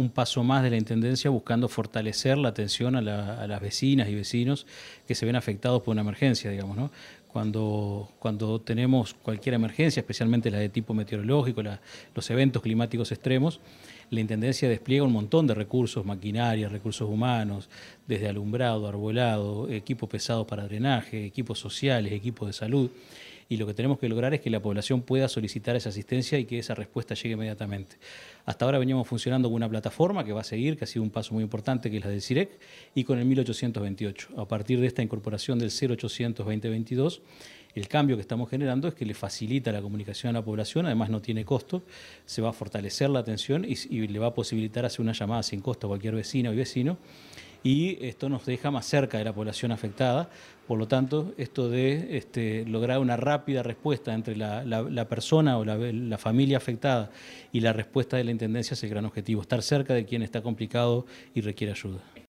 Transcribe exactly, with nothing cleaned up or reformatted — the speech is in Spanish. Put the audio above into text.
un paso más de la Intendencia buscando fortalecer la atención a, la, a las vecinas y vecinos que se ven afectados por una emergencia, digamos, ¿no? Cuando, cuando tenemos cualquier emergencia, especialmente la de tipo meteorológico, la, los eventos climáticos extremos, la Intendencia despliega un montón de recursos, maquinaria, recursos humanos, desde alumbrado, arbolado, equipo pesado para drenaje, equipos sociales, equipos de salud. Y lo que tenemos que lograr es que la población pueda solicitar esa asistencia y que esa respuesta llegue inmediatamente. Hasta ahora veníamos funcionando con una plataforma que va a seguir, que ha sido un paso muy importante, que es la del CIREC, y con el mil ochocientos veintiocho. A partir de esta incorporación del cero ochocientos veinte veintidós, el cambio que estamos generando es que le facilita la comunicación a la población, además no tiene costo, se va a fortalecer la atención y, y le va a posibilitar hacer una llamada sin costo a cualquier vecina o vecino, y esto nos deja más cerca de la población afectada. Por lo tanto, esto de este, lograr una rápida respuesta entre la, la, la persona o la, la familia afectada y la respuesta de la Intendencia es el gran objetivo, estar cerca de quien está complicado y requiere ayuda.